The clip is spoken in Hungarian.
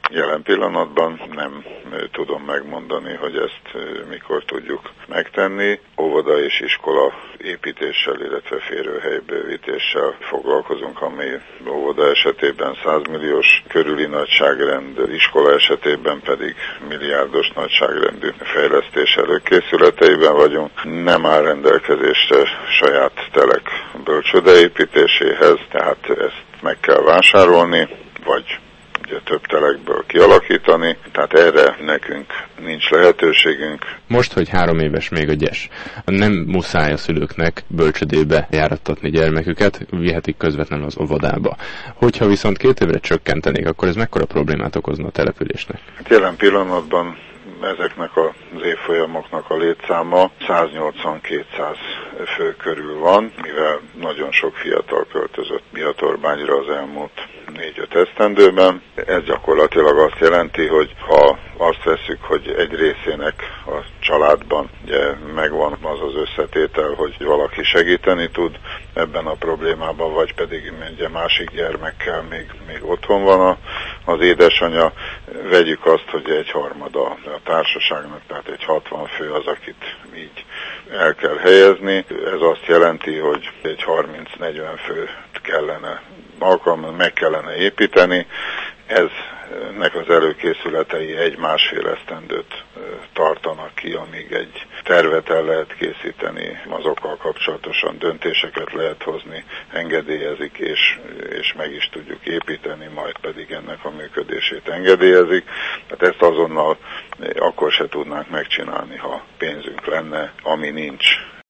Jelen pillanatban nem tudom megmondani, hogy ezt mikor tudjuk megtenni. Óvoda és iskola építéssel, illetve férőhelybővítéssel foglalkozunk, ami óvoda esetében 100 milliós körüli nagyságrend, iskola esetében pedig milliárdos nagyságrendű fejlesztés előkészületeiben vagyunk. Nem áll rendelkezésre saját telek bölcsődeépítéséhez, tehát ezt meg kell vásárolni, vagy ugye több telekből kialakítani, tehát erre nekünk nincs lehetőségünk. Most, hogy 3 éves még a gyes, nem muszáj a szülőknek bölcsödébe járattatni gyermeküket, vihetik közvetlenül az óvodába. Hogyha viszont 2 évre csökkentenék, akkor ez mekkora problémát okozna a településnek? Jelen pillanatban ezeknek az évfolyamoknak a létszáma 180-200 fő körül van, mivel nagyon sok fiatal költözött Bihatorbányra az elmúlt 4-5 esztendőben. Ez gyakorlatilag azt jelenti, hogy ha azt vesszük, hogy egy részének a családban ugye megvan az az összetétel, hogy valaki segíteni tud ebben a problémában, vagy pedig ugye másik gyermekkel még otthon van az édesanyja, vegyük azt, hogy 1/3 a társaságnak, tehát egy 60 fő az, akit így el kell helyezni. Ez azt jelenti, hogy egy 30-40 főt kellene meg kellene építeni. Eznek az előkészületei 1-1,5 esztendőt tartanak ki, amíg egy tervet el lehet készíteni, azokkal kapcsolatosan döntéseket lehet hozni, engedélyezik, és meg is tudjuk építeni, majd pedig ennek a működését engedélyezik. Tehát ezt azonnal akkor se tudnánk megcsinálni, ha pénzünk lenne, ami nincs.